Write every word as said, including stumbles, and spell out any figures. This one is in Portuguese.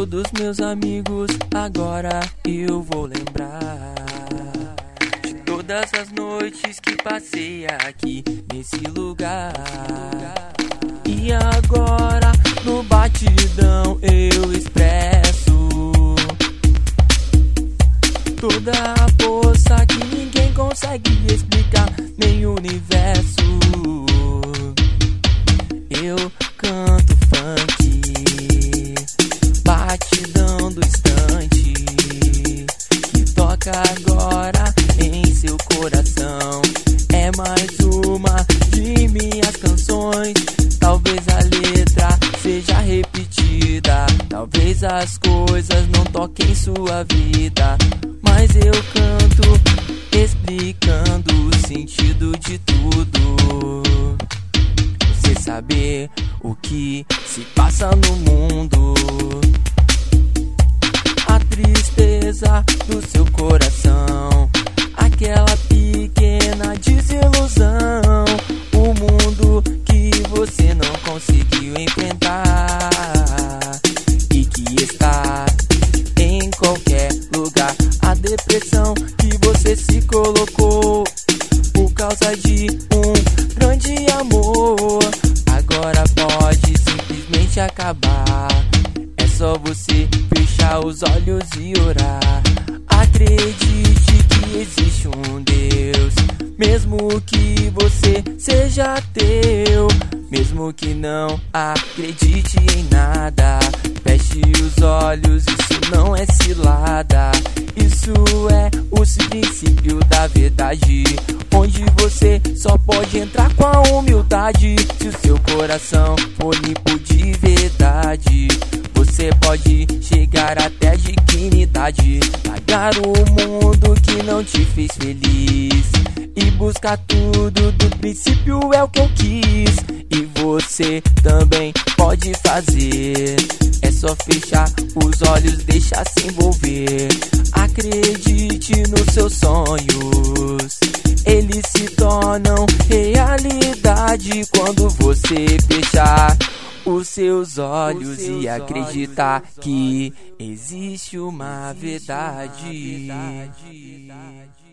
todos meus amigos, agora eu vou lembrar de todas as noites que passei aqui nesse lugar. E agora no batidão eu expresso toda a força que ninguém consegue explicar, nem o universo. Eu canto funk, batidão do instante, que toca agora em seu coração. É mais uma de minhas canções. Talvez a letra seja repetida, talvez as coisas não toquem sua vida, mas eu canto explicando o sentido de tudo. Você saber o que se passa no mundo, a tristeza do seu coração, aquela pequena desilusão, o mundo que você não conseguiu enfrentar e que está em qualquer lugar. A depressão que você se colocou por causa de um grande amor agora pode simplesmente acabar. É só você fechar os olhos e orar. Acredite que existe um Deus, mesmo que você seja ateu, mesmo que não acredite em nada. Feche os olhos, isso não é cilada, isso é o princípio da verdade, onde você só pode entrar com a humildade. Se o seu coração for limpo de verdade, você pode chegar até a dignidade, largar o mundo que não te fez feliz e buscar tudo do princípio, é o que eu quis. E você também pode fazer, é só fechar os olhos, deixar se envolver. Acredite nos seus sonhos, eles se tornam realidade quando você fechar os seus olhos e acreditar que existe uma verdade.